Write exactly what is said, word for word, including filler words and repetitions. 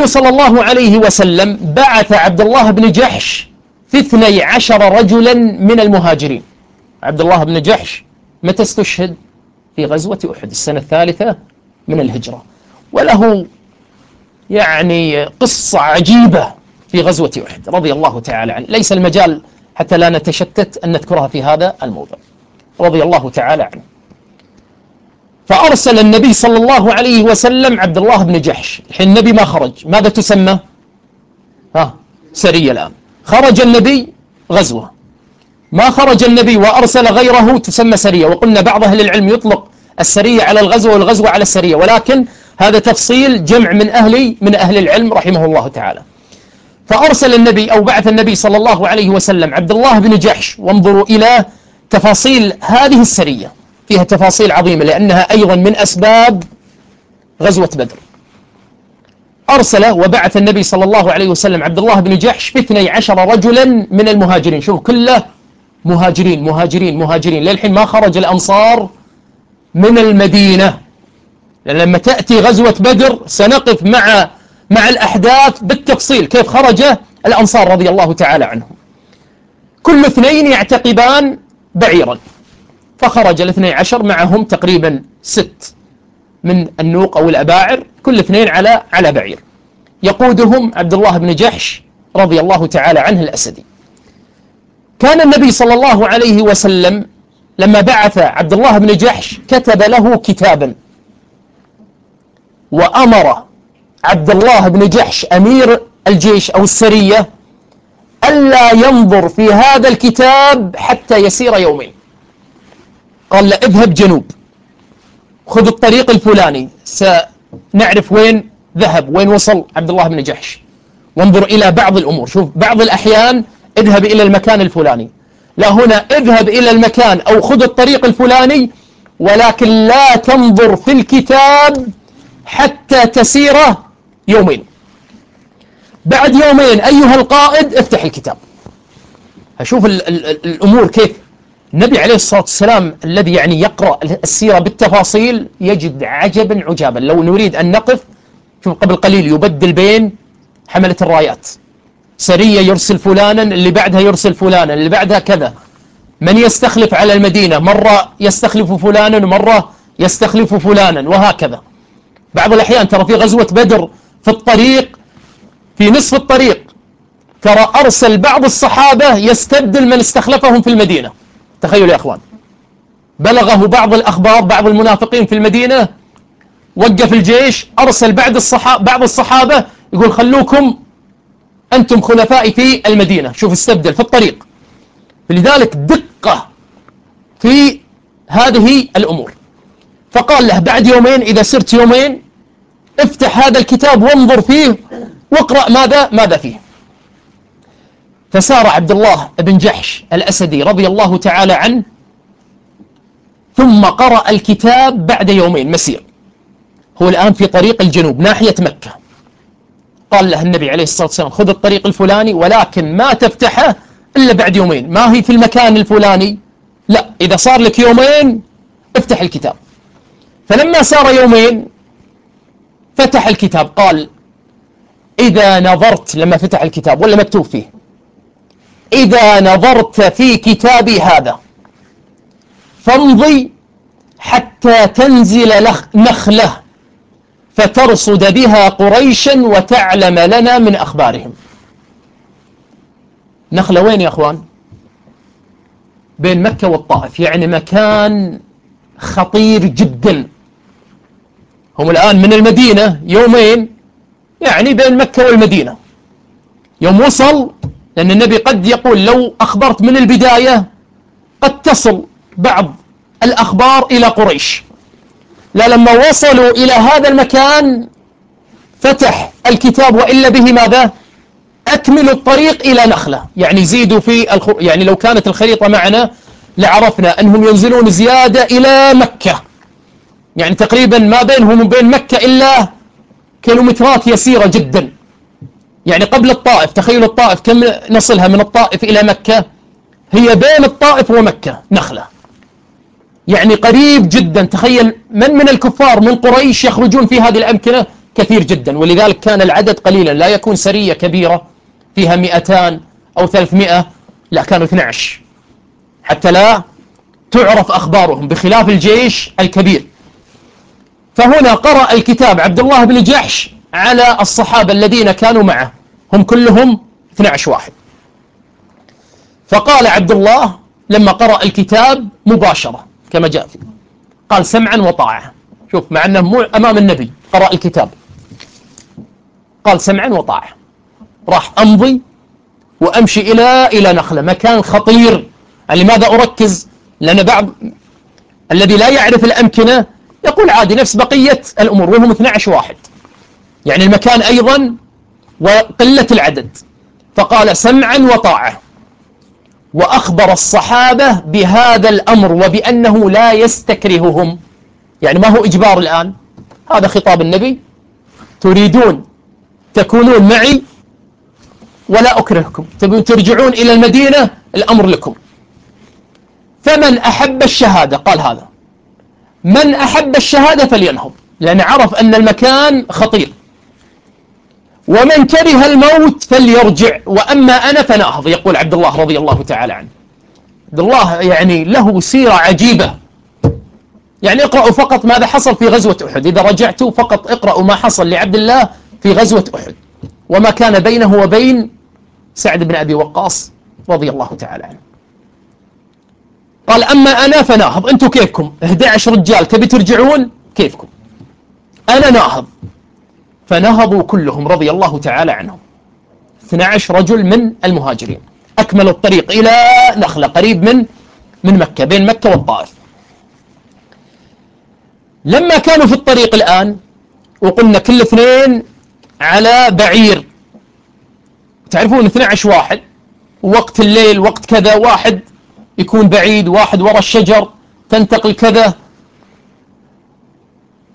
النبي صلى الله عليه وسلم بعث عبد الله بن جحش في اثني عشر رجلا من المهاجرين. عبد الله بن جحش متى استشهد؟ في غزوة أحد السنة الثالثة من الهجرة، وله يعني قصة عجيبة في غزوة أحد رضي الله تعالى عنه، ليس المجال حتى لا نتشتت أن نذكرها في هذا الموضع، رضي الله تعالى عنه. فأرسل النبي صلى الله عليه وسلم عبد الله بن جحش. الحين النبي ما خرج، ماذا تسمى؟ ها سرية. الآن خرج النبي غزوة، ما خرج النبي وأرسل غيره تسمى سرية. وقلنا بعض أهل العلم يطلق السرية على الغزوة والغزوة على السرية، ولكن هذا تفصيل جمع من أهل من أهل العلم رحمه الله تعالى. فأرسل النبي أو بعث النبي صلى الله عليه وسلم عبد الله بن جحش. وانظروا إلى تفاصيل هذه السرية، فيها تفاصيل عظيمة لأنها أيضا من أسباب غزوة بدر. أرسل وبعث النبي صلى الله عليه وسلم عبد الله بن جحش في اثني عشر رجلا من المهاجرين. شوف كله مهاجرين مهاجرين مهاجرين، للحين ما خرج الأنصار من المدينة، لأن لما تأتي غزوة بدر سنقف مع مع الأحداث بالتفصيل كيف خرج الأنصار رضي الله تعالى عنهم. كل اثنين يعتقبان بعيرا، فخرج الاثني عشر معهم تقريبا ست من النوق أو الأباعر، كل اثنين على على بعير، يقودهم عبد الله بن جحش رضي الله تعالى عنه الأسدي. كان النبي صلى الله عليه وسلم لما بعث عبد الله بن جحش كتب له كتابا، وأمر عبد الله بن جحش أمير الجيش أو السرية ألا ينظر في هذا الكتاب حتى يسير يومين. قال له اذهب جنوب، خذ الطريق الفلاني، سنعرف وين ذهب وين وصل عبد الله بن جحش، وانظر إلى بعض الأمور. شوف بعض الأحيان اذهب إلى المكان الفلاني، لا هنا اذهب إلى المكان أو خذ الطريق الفلاني، ولكن لا تنظر في الكتاب حتى تسير يومين. بعد يومين أيها القائد افتح الكتاب. أشوف ال ال ال الأمور كيف. النبي عليه الصلاة والسلام الذي يعني يقرأ السيرة بالتفاصيل يجد عجبا عجابا. لو نريد أن نقف، شوف قبل قليل يبدل بين حملة الرايات، سرية يرسل فلانا، اللي بعدها يرسل فلانا، اللي بعدها كذا، من يستخلف على المدينة، مرة يستخلف فلانا ومرة يستخلف فلانا، وهكذا. بعض الأحيان ترى في غزوة بدر في الطريق، في نصف الطريق ترى أرسل بعض الصحابة يستبدل من استخلفهم في المدينة. تخيلوا يا أخوان، بلغه بعض الأخبار، بعض المنافقين في المدينة وقف الجيش، أرسل بعض الصحابة بعض الصحابة يقول خلوكم أنتم خلفائي في المدينة. شوف استبدل في الطريق. فلذلك دقة في هذه الأمور. فقال له بعد يومين إذا سرت يومين افتح هذا الكتاب وانظر فيه واقرأ ماذا ماذا فيه. فسار عبد الله بن جحش الأسدي رضي الله تعالى عنه، ثم قرأ الكتاب بعد يومين مسير. هو الآن في طريق الجنوب ناحية مكة. قال له النبي عليه الصلاة والسلام خذ الطريق الفلاني، ولكن ما تفتحه إلا بعد يومين. ما هي في المكان الفلاني، لا، إذا صار لك يومين افتح الكتاب. فلما سار يومين فتح الكتاب. قال إذا نظرت، لما فتح الكتاب ولا مكتوب فيه، إذا نظرت في كتابي هذا فامضي حتى تنزل نخلة فترصد بها قريشا وتعلم لنا من أخبارهم. نخلة وين يا أخوان؟ بين مكة والطائف، يعني مكان خطير جدا. هم الآن من المدينة يومين، يعني بين مكة والمدينة. يوم وصل، لأن النبي قد يقول لو أخبرت من البداية قد تصل بعض الأخبار إلى قريش. لا، لما وصلوا إلى هذا المكان فتح الكتاب، وإلا به ماذا؟ أكملوا الطريق إلى نخلة، يعني زيدوا في الخ... يعني لو كانت الخريطة معنا لعرفنا أنهم ينزلون زيادة إلى مكة، يعني تقريبا ما بينهم وبين مكة إلا كيلومترات يسيرة جدا، يعني قبل الطائف. تخيلوا الطائف كم نصلها من الطائف إلى مكة؟ هي بين الطائف ومكة نخلة، يعني قريب جدا. تخيل من من الكفار من قريش يخرجون في هذه الأمكنة كثير جدا، ولذلك كان العدد قليلا، لا يكون سرية كبيرة فيها مئتان أو ثلاثمائة، لا كانوا اثني عشر حتى لا تعرف أخبارهم، بخلاف الجيش الكبير. فهنا قرأ الكتاب عبد الله بن جحش على الصحابة الذين كانوا معه، هم كلهم اثني عشر واحد. فقال عبد الله لما قرأ الكتاب مباشرة كما جاء فيه، قال سمعا وطاعة. شوف، مع أنه مو أمام النبي قرأ الكتاب، قال سمعا وطاعة. راح أمضي وأمشي إلى إلى نخلة، مكان خطير. لماذا أركز؟ لأن بعض الذي لا يعرف الأمكنة يقول عادي نفس بقية الأمور، وهم اثني عشر واحد، يعني المكان أيضا وقلة العدد. فقال سمعا وطاعة، وأخبر الصحابة بهذا الأمر وبأنه لا يستكرههم، يعني ما هو إجبار الآن، هذا خطاب النبي، تريدون تكونون معي ولا أكرهكم، تبون ترجعون إلى المدينة الأمر لكم. فمن أحب الشهادة، قال هذا، من أحب الشهادة فلينهض، لأن عرف أن المكان خطير. ومن كره الموت فليرجع، وأما أنا فنأهض. يقول عبد الله رضي الله تعالى عنه. عبد الله يعني له سيرة عجيبة، يعني اقرأوا فقط ماذا حصل في غزوة أحد، إذا رجعتوا فقط اقرأوا ما حصل لعبد الله في غزوة أحد، وما كان بينه وبين سعد بن أبي وقاص رضي الله تعالى عنه. قال أما أنا فناهض، أنتم كيفكم أحد عشر رجال تبي ترجعون، كيفكم، أنا ناهض. فنهضوا كلهم رضي الله تعالى عنهم، اثني عشر رجل من المهاجرين، أكمل الطريق إلى نخلة قريب من من مكة، بين مكة والطائف. لما كانوا في الطريق الآن، وقلنا كل اثنين على بعير، تعرفون اثني عشر واحد، وقت الليل وقت كذا واحد يكون بعيد، واحد وراء الشجر، تنتقل كذا،